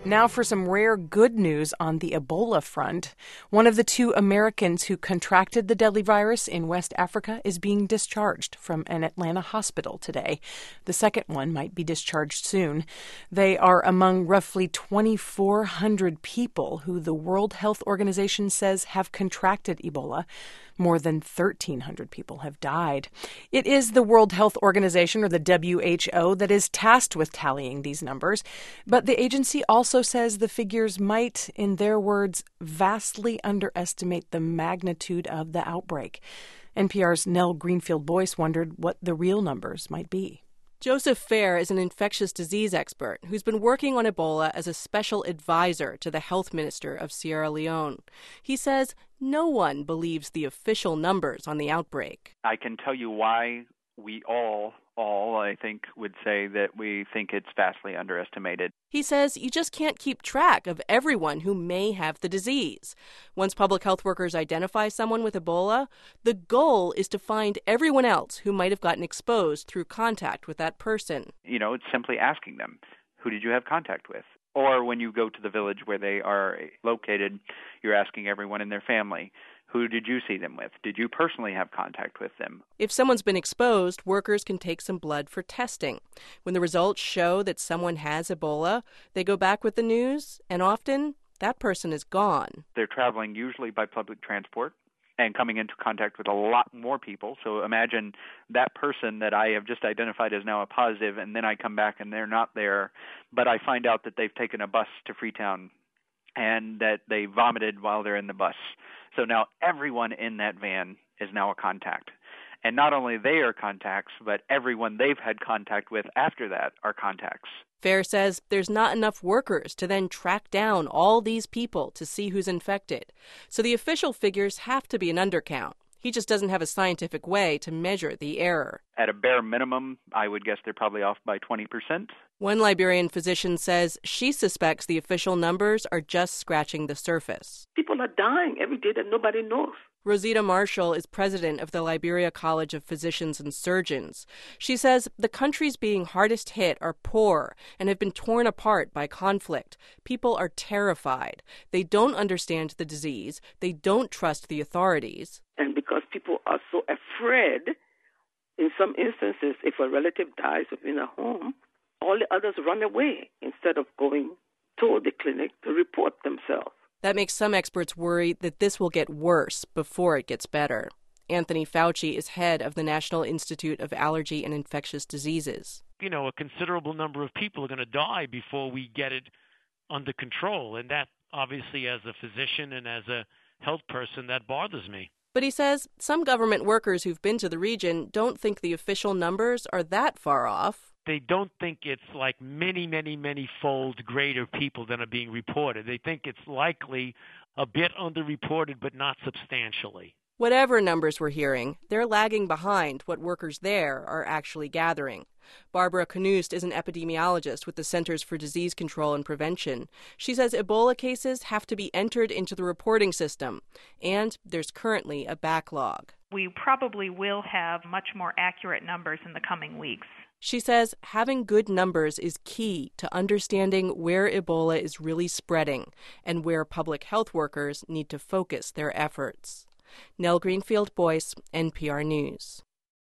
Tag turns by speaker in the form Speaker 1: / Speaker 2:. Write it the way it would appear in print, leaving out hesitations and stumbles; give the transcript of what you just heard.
Speaker 1: Now for some rare good news on the Ebola front. One of the two Americans who contracted the deadly virus in West Africa is being discharged from an Atlanta hospital today. The second one might be discharged soon. They are among roughly 2,400 people who the World Health Organization says have contracted Ebola. More than 1,300 people have died. It is the World Health Organization, or the WHO, that is tasked with tallying these numbers. But the agency also says the figures might, in their words, vastly underestimate the magnitude of the outbreak. NPR's Nell Greenfield-Boyce wondered what the real numbers might be.
Speaker 2: Joseph Fair is an infectious disease expert who's been working on Ebola as a special advisor to the health minister of Sierra Leone. He says no one believes the official numbers on the outbreak.
Speaker 3: I can tell you why we all, I think, would say that we think it's vastly underestimated.
Speaker 2: He says you just can't keep track of everyone who may have the disease. Once public health workers identify someone with Ebola, the goal is to find everyone else who might have gotten exposed through contact with that person.
Speaker 3: It's simply asking them, who did you have contact with? Or when you go to the village where they are located, you're asking everyone in their family, who did you see them with? Did you personally have contact with them?
Speaker 2: If someone's been exposed, workers can take some blood for testing. When the results show that someone has Ebola, they go back with the news, and often that person is gone.
Speaker 3: They're traveling usually by public transport and coming into contact with a lot more people. So imagine that person that I have just identified as now a positive, and then I come back and they're not there, but I find out that they've taken a bus to Freetown and that they vomited while they're in the bus. So now everyone in that van is now a contact. And not only they are contacts, but everyone they've had contact with after that are contacts.
Speaker 2: Fair says there's not enough workers to then track down all these people to see who's infected. So the official figures have to be an undercount. He just doesn't have a scientific way to measure the error.
Speaker 3: At a bare minimum, I would guess they're probably off by 20%.
Speaker 2: One Liberian physician says she suspects the official numbers are just scratching the surface.
Speaker 4: People are dying every day that nobody knows.
Speaker 2: Rosita Marshall is president of the Liberia College of Physicians and Surgeons. She says the countries being hardest hit are poor and have been torn apart by conflict. People are terrified. They don't understand the disease. They don't trust the authorities.
Speaker 4: And because people are so afraid, in some instances, if a relative dies within a home, all the others run away instead of going to the clinic to report themselves.
Speaker 2: That makes some experts worry that this will get worse before it gets better. Anthony Fauci is head of the National Institute of Allergy and Infectious Diseases.
Speaker 5: A considerable number of people are going to die before we get it under control. And that, obviously, as a physician and as a health person, that bothers me.
Speaker 2: But he says some government workers who've been to the region don't think the official numbers are that far off.
Speaker 5: They don't think it's like many, many, many fold greater people than are being reported. They think it's likely a bit underreported, but not substantially.
Speaker 2: Whatever numbers we're hearing, they're lagging behind what workers there are actually gathering. Barbara Knust is an epidemiologist with the Centers for Disease Control and Prevention. She says Ebola cases have to be entered into the reporting system, and there's currently a backlog.
Speaker 6: We probably will have much more accurate numbers in the coming weeks.
Speaker 2: She says having good numbers is key to understanding where Ebola is really spreading and where public health workers need to focus their efforts. Nell Greenfield-Boyce, NPR News.